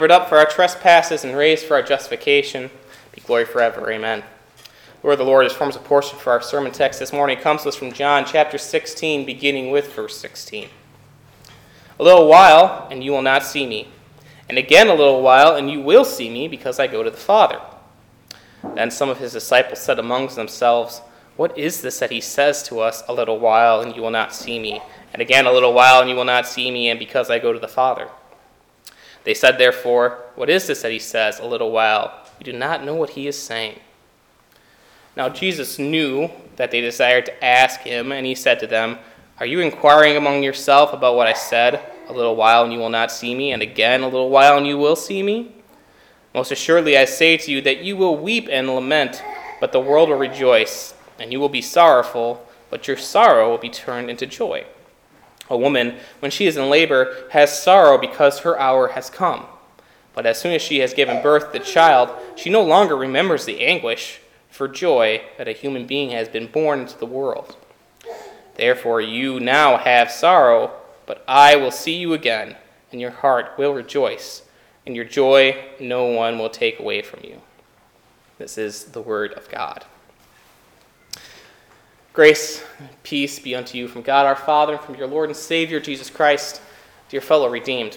Delivered up for our trespasses and raised for our justification, be glory forever. Amen. Lord, the Lord, as forms a portion for our sermon text this morning, comes to us from John chapter 16, beginning with verse 16. A little while, and you will not see me. And again a little while, and you will see me, because I go to the Father. Then some of his disciples said among themselves, What is this that he says to us, a little while, and you will not see me? And again a little while, and you will not see me, and because I go to the Father. They said, therefore, What is this that he says, a little while? We do not know what he is saying. Now Jesus knew that they desired to ask him, and he said to them, Are you inquiring among yourself about what I said? A little while, and you will not see me, and again a little while, and you will see me? Most assuredly I say to you that you will weep and lament, but the world will rejoice, and you will be sorrowful, but your sorrow will be turned into joy. A woman, when she is in labor, has sorrow because her hour has come. But as soon as she has given birth to the child, she no longer remembers the anguish for joy that a human being has been born into the world. Therefore you now have sorrow, but I will see you again, and your heart will rejoice, and your joy no one will take away from you. This is the word of God. Grace and peace be unto you from God our Father and from your Lord and Savior Jesus Christ, dear fellow redeemed.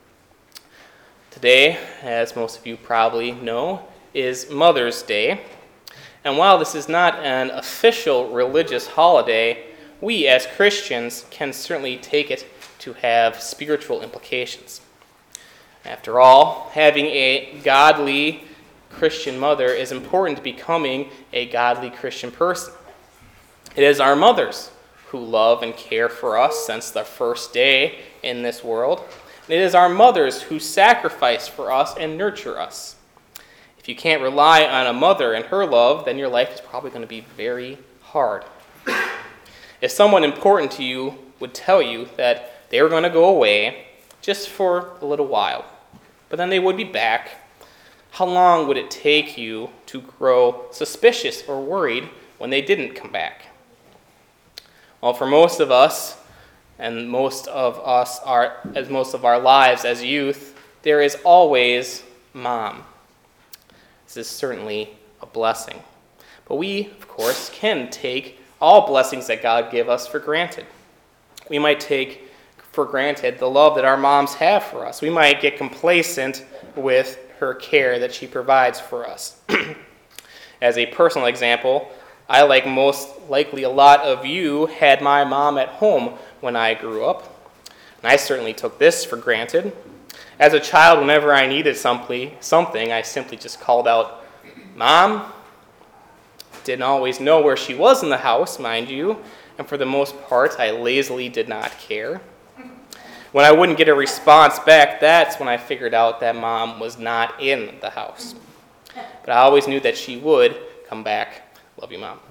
Today, as most of you probably know, is Mother's Day. And while this is not an official religious holiday, we as Christians can certainly take it to have spiritual implications. After all, having a godly Christian mother is important to becoming a godly Christian person. It is our mothers who love and care for us since the first day in this world. And it is our mothers who sacrifice for us and nurture us. If you can't rely on a mother and her love, then your life is probably going to be very hard. If someone important to you would tell you that they were going to go away just for a little while, but then they would be back, how long would it take you to grow suspicious or worried when they didn't come back? Well, for most of us, and most of our lives as youth, there is always Mom. This is certainly a blessing. But we, of course, can take all blessings that God give us for granted. We might take for granted the love that our moms have for us. We might get complacent with her care that she provides for us. As a personal example, I, like most likely a lot of you, had my mom at home when I grew up. And I certainly took this for granted. As a child, whenever I needed something, I simply just called out, Mom. Didn't always know where she was in the house, mind you, and for the most part, I lazily did not care. When I wouldn't get a response back, that's when I figured out that Mom was not in the house. But I always knew that she would come back. Love you, Mom.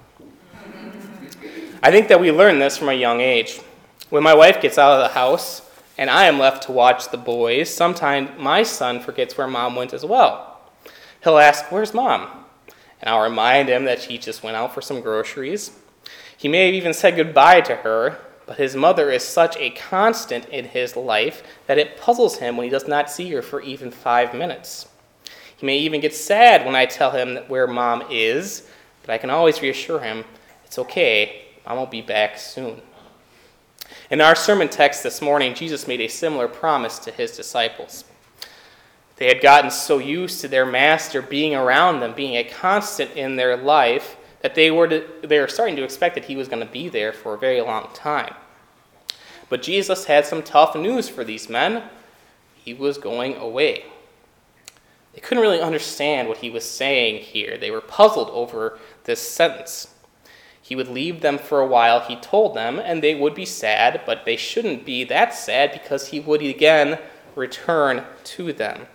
I think that we learn this from a young age. When my wife gets out of the house and I am left to watch the boys, sometimes my son forgets where Mom went as well. He'll ask, Where's Mom? And I'll remind him that she just went out for some groceries. He may have even said goodbye to her, but his mother is such a constant in his life that it puzzles him when he does not see her for even 5 minutes. He may even get sad when I tell him where Mom is, but I can always reassure him, it's okay, Mom will be back soon. In our sermon text this morning, Jesus made a similar promise to his disciples. They had gotten so used to their master being around them, being a constant in their life, that they were starting to expect that he was going to be there for a very long time. But Jesus had some tough news for these men. He was going away. They couldn't really understand what he was saying here. They were puzzled over this sentence. He would leave them for a while, he told them, and they would be sad, but they shouldn't be that sad because he would again return to them.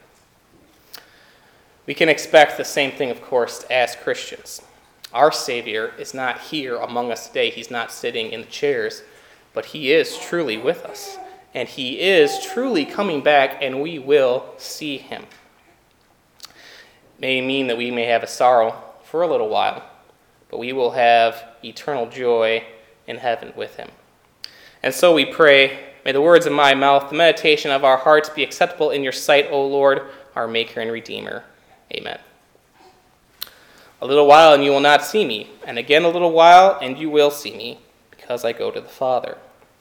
We can expect the same thing, of course, as Christians. Our Savior is not here among us today. He's not sitting in the chairs, but he is truly with us. And he is truly coming back, and we will see him. It may mean that we may have a sorrow for a little while, but we will have eternal joy in heaven with him. And so we pray, may the words of my mouth, the meditation of our hearts be acceptable in your sight, O Lord, our Maker and Redeemer. Amen. A little while, and you will not see me, and again a little while, and you will see me, because I go to the Father.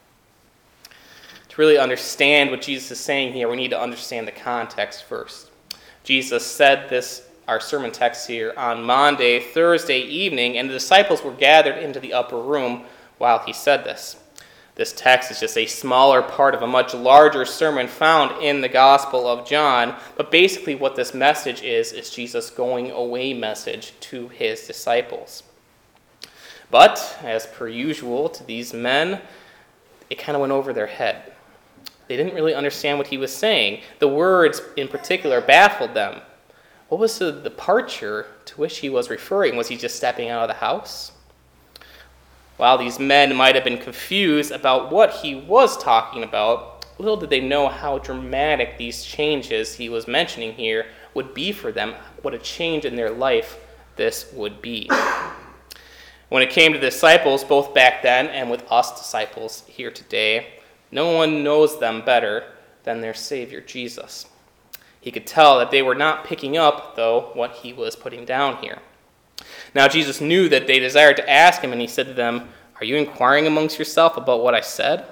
To really understand what Jesus is saying here, we need to understand the context first. Jesus said this, our sermon text here, on Maundy, Thursday evening, and the disciples were gathered into the upper room while he said this. This text is just a smaller part of a much larger sermon found in the Gospel of John, but basically what this message is Jesus' going away message to his disciples. But, as per usual to these men, it kind of went over their head. They didn't really understand what he was saying. The words in particular baffled them. What was the departure to which he was referring? Was he just stepping out of the house? While these men might have been confused about what he was talking about, little did they know how dramatic these changes he was mentioning here would be for them, what a change in their life this would be. When it came to the disciples, both back then and with us disciples here today, no one knows them better than their Savior, Jesus. He could tell that they were not picking up, though, what he was putting down here. Now Jesus knew that they desired to ask him, and he said to them, "Are you inquiring amongst yourself about what I said?"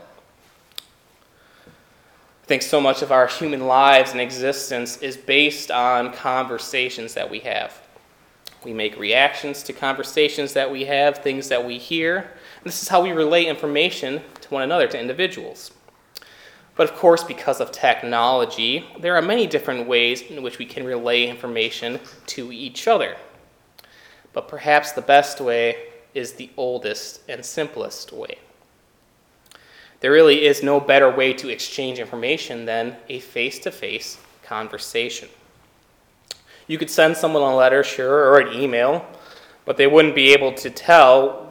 I think so much of our human lives and existence is based on conversations that we have. We make reactions to conversations that we have, things that we hear, and this is how we relay information to one another, to individuals. But of course, because of technology, there are many different ways in which we can relay information to each other. But perhaps the best way is the oldest and simplest way. There really is no better way to exchange information than a face-to-face conversation. You could send someone a letter, sure, or an email, but they wouldn't be able to tell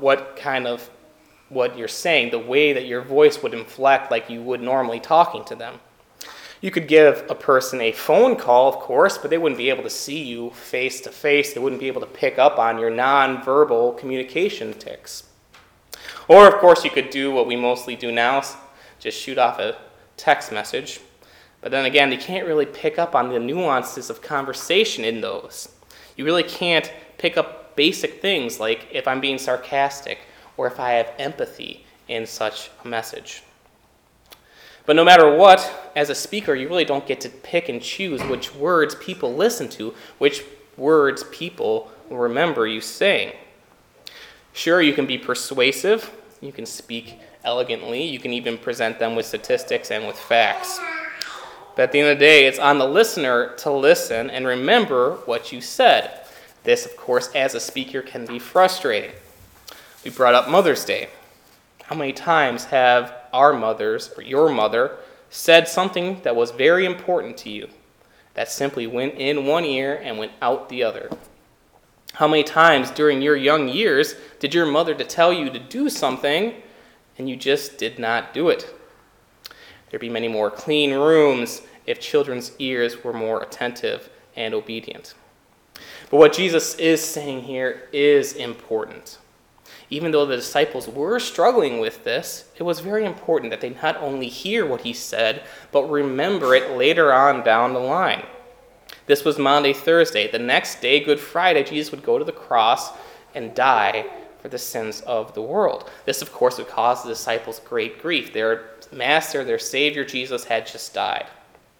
what you're saying, the way that your voice would inflect like you would normally talking to them. You could give a person a phone call, of course, but they wouldn't be able to see you face to face. They wouldn't be able to pick up on your nonverbal communication tics. Or, of course, you could do what we mostly do now, just shoot off a text message. But then again, you can't really pick up on the nuances of conversation in those. You really can't pick up basic things like if I'm being sarcastic or if I have empathy in such a message. But no matter what, as a speaker, you really don't get to pick and choose which words people listen to, which words people will remember you saying. Sure, you can be persuasive, you can speak elegantly, you can even present them with statistics and with facts. But at the end of the day, it's on the listener to listen and remember what you said. This, of course, as a speaker can be frustrating. We brought up Mother's Day. How many times have our mothers or your mother said something that was very important to you that simply went in one ear and went out the other? How many times during your young years did your mother to tell you to do something and you just did not do it? There'd be many more clean rooms if children's ears were more attentive and obedient. But what Jesus is saying here is important. Even though the disciples were struggling with this, it was very important that they not only hear what he said, but remember it later on down the line. This was Maundy, Thursday. The next day, Good Friday, Jesus would go to the cross and die for the sins of the world. This, of course, would cause the disciples great grief. Their master, their Savior, Jesus, had just died.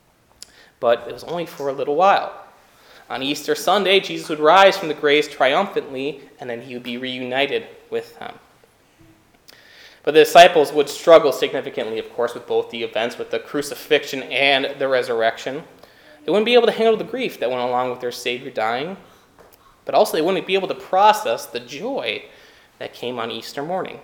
But it was only for a little while. On Easter Sunday, Jesus would rise from the grave triumphantly, and then he would be reunited with them. But the disciples would struggle significantly, of course, with both the events, with the crucifixion and the resurrection. They wouldn't be able to handle the grief that went along with their Savior dying, but also they wouldn't be able to process the joy that came on Easter morning.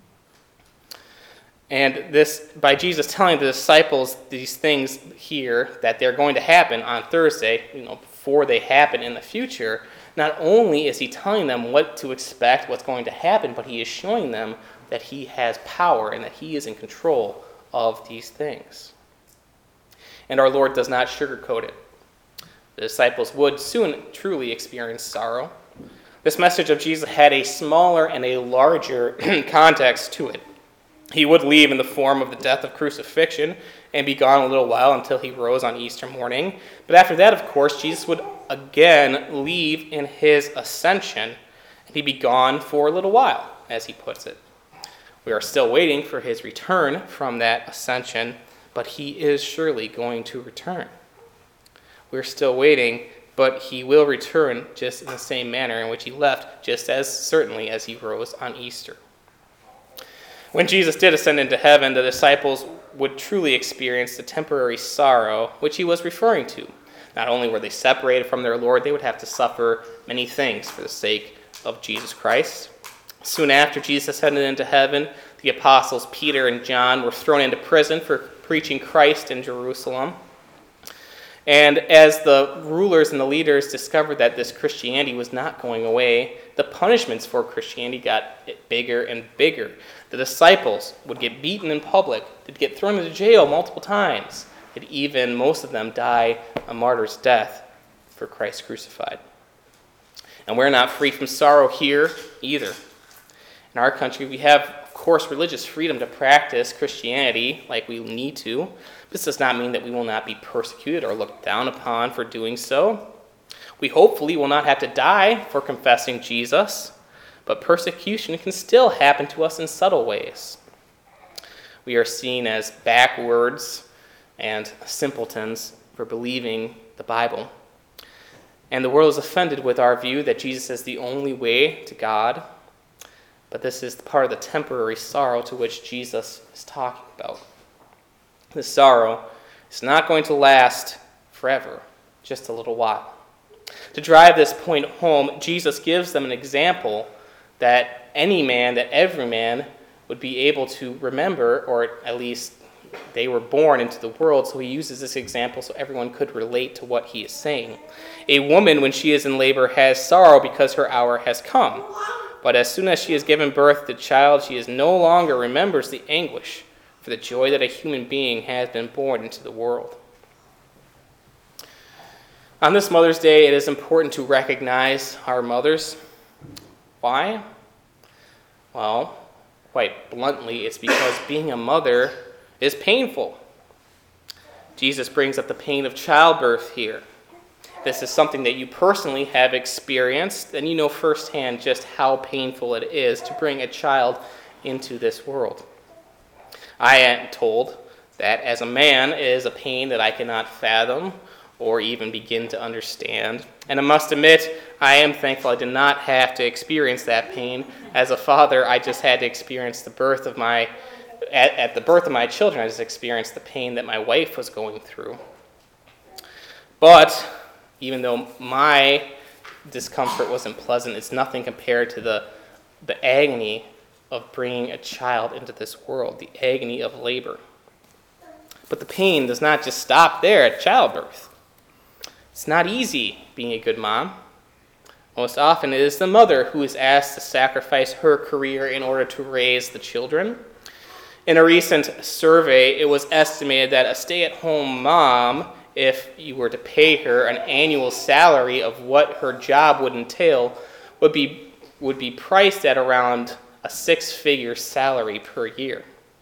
And this, by Jesus telling the disciples these things here that they're going to happen on Thursday, before they happen in the future, not only is he telling them what to expect, what's going to happen, but he is showing them that he has power and that he is in control of these things. And our Lord does not sugarcoat it. The disciples would soon truly experience sorrow. This message of Jesus had a smaller and a larger context to it. He would leave in the form of the death of crucifixion and be gone a little while until he rose on Easter morning. But after that, of course, Jesus would again leave in his ascension, and he'd be gone for a little while, as he puts it. We are still waiting for his return from that ascension, but he is surely going to return. We're still waiting, but he will return just in the same manner in which he left, just as certainly as he rose on Easter. When Jesus did ascend into heaven, the disciples would truly experience the temporary sorrow which he was referring to. Not only were they separated from their Lord, they would have to suffer many things for the sake of Jesus Christ. Soon after Jesus ascended into heaven, the apostles Peter and John were thrown into prison for preaching Christ in Jerusalem. And as the rulers and the leaders discovered that this Christianity was not going away, the punishments for Christianity got bigger and bigger. The disciples would get beaten in public, they'd get thrown into jail multiple times, and even most of them die a martyr's death for Christ crucified. And we're not free from sorrow here either. In our country, we have, of course, religious freedom to practice Christianity like we need to. This does not mean that we will not be persecuted or looked down upon for doing so. We hopefully will not have to die for confessing Jesus, but persecution can still happen to us in subtle ways. We are seen as backwards and simpletons for believing the Bible. And the world is offended with our view that Jesus is the only way to God, but this is part of the temporary sorrow to which Jesus is talking about. This sorrow is not going to last forever, just a little while. To drive this point home, Jesus gives them an example that any man, that every man would be able to remember, or at least they were born into the world, so he uses this example so everyone could relate to what he is saying. A woman, when she is in labor, has sorrow because her hour has come. But as soon as she has given birth to the child, she is no longer remembers the anguish for the joy that a human being has been born into the world. On this Mother's Day, it is important to recognize our mothers. Why? Well, quite bluntly, it's because being a mother is painful. Jesus brings up the pain of childbirth here. This is something that you personally have experienced, and you know firsthand just how painful it is to bring a child into this world. I am told that as a man, it is a pain that I cannot fathom or even begin to understand. And I must admit, I am thankful I did not have to experience that pain. As a father, I just had to experience the birth of at the birth of my children, I just experienced the pain that my wife was going through. But even though my discomfort wasn't pleasant, it's nothing compared to the agony of bringing a child into this world, the agony of labor. But the pain does not just stop there at childbirth. It's not easy being a good mom. Most often it is the mother who is asked to sacrifice her career in order to raise the children. In a recent survey, it was estimated that a stay-at-home mom, if you were to pay her an annual salary of what her job would entail, would be priced at around a six-figure salary per year.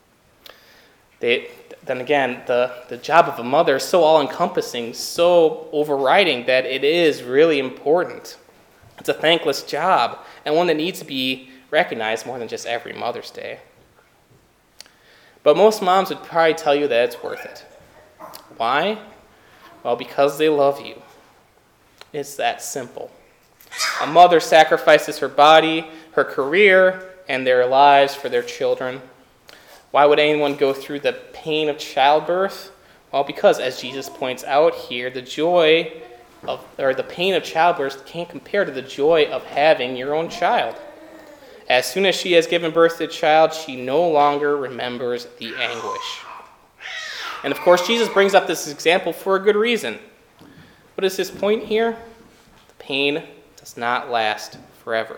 Then again, the job of a mother is so all-encompassing, so overriding, that it is really important. It's a thankless job, and one that needs to be recognized more than just every Mother's Day. But most moms would probably tell you that it's worth it. Why? Well, because they love you. It's that simple. A mother sacrifices her body, her career, and their lives for their children. Why would anyone go through the pain of childbirth? Well, because, as Jesus points out here, the pain of childbirth can't compare to the joy of having your own child. As soon as she has given birth to a child, she no longer remembers the anguish. And of course, Jesus brings up this example for a good reason. What is his point here? The pain does not last forever.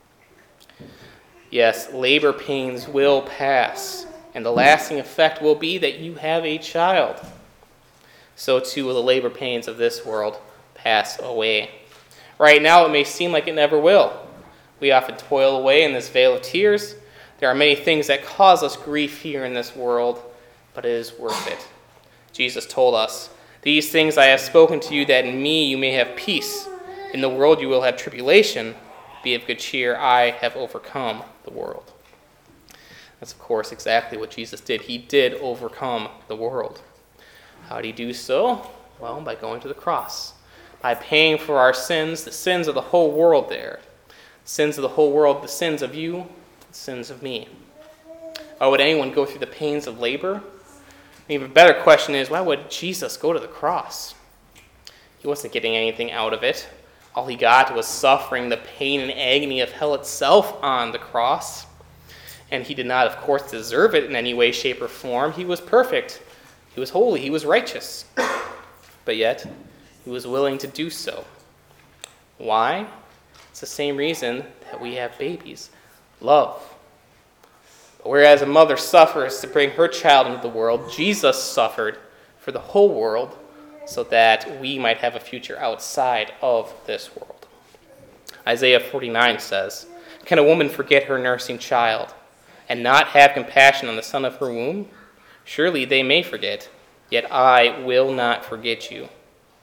Yes, labor pains will pass, and the lasting effect will be that you have a child. So too will the labor pains of this world pass away. Right now, it may seem like it never will. We often toil away in this vale of tears. There are many things that cause us grief here in this world, but it is worth it. Jesus told us, "These things I have spoken to you, that in me you may have peace. In the world you will have tribulation. Be of good cheer, I have overcome the world." That's, of course, exactly what Jesus did. He did overcome the world. How did he do so? Well, by going to the cross, by paying for our sins, the sins of the whole world there. Sins of the whole world, the sins of you, the sins of me. Or would anyone go through the pains of labor? An even better question is, why would Jesus go to the cross? He wasn't getting anything out of it. All he got was suffering the pain and agony of hell itself on the cross. And he did not, of course, deserve it in any way, shape, or form. He was perfect. He was holy. He was righteous. But yet, he was willing to do so. Why? It's the same reason that we have babies. Love. Whereas a mother suffers to bring her child into the world, Jesus suffered for the whole world so that we might have a future outside of this world. Isaiah 49 says, "Can a woman forget her nursing child and not have compassion on the son of her womb? Surely they may forget, yet I will not forget you."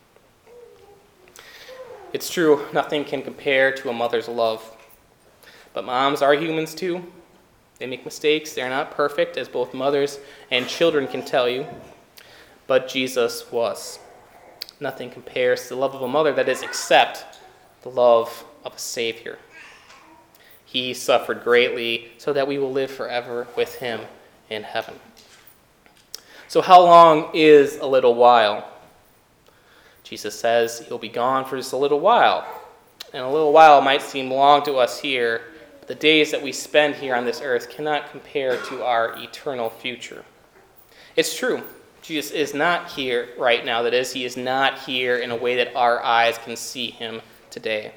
It's true, nothing can compare to a mother's love. But moms are humans too. They make mistakes. They're not perfect, as both mothers and children can tell you. But Jesus was. Nothing compares to the love of a mother, that is, except the love of a Savior. He suffered greatly so that we will live forever with him in heaven. So how long is a little while? Jesus says he'll be gone for just a little while. And a little while might seem long to us here, but the days that we spend here on this earth cannot compare to our eternal future. It's true, Jesus is not here right now. That is, he is not here in a way that our eyes can see him today.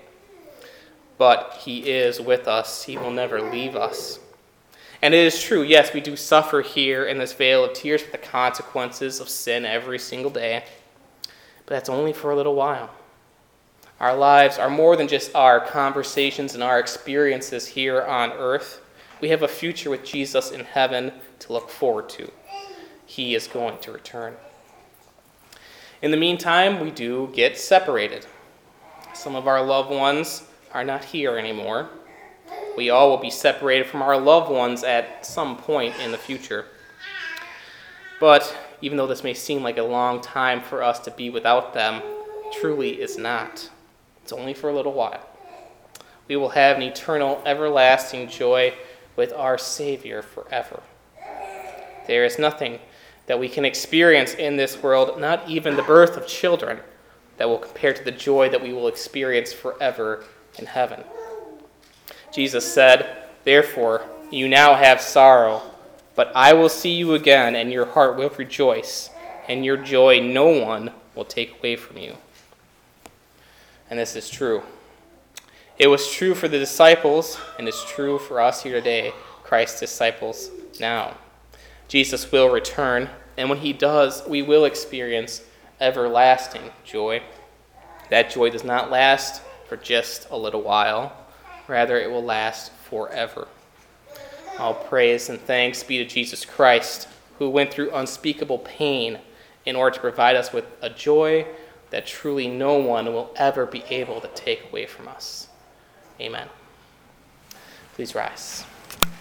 But he is with us. He will never leave us. And it is true, yes, we do suffer here in this vale of tears for the consequences of sin every single day. But that's only for a little while. Our lives are more than just our conversations and our experiences here on earth. We have a future with Jesus in heaven to look forward to. He is going to return. In the meantime, we do get separated. Some of our loved ones are not here anymore. We all will be separated from our loved ones at some point in the future. But even though this may seem like a long time for us to be without them, it truly is not. It's only for a little while. We will have an eternal, everlasting joy with our Savior forever. There is nothing that we can experience in this world, not even the birth of children, that will compare to the joy that we will experience forever in heaven. Jesus said, "Therefore, you now have sorrow, but I will see you again, and your heart will rejoice, and your joy no one will take away from you." And this is true. It was true for the disciples, and it's true for us here today, Christ's disciples now. Jesus will return, and when he does, we will experience everlasting joy. That joy does not last for just a little while. Rather, it will last forever. All praise and thanks be to Jesus Christ, who went through unspeakable pain in order to provide us with a joy that truly no one will ever be able to take away from us. Amen. Please rise.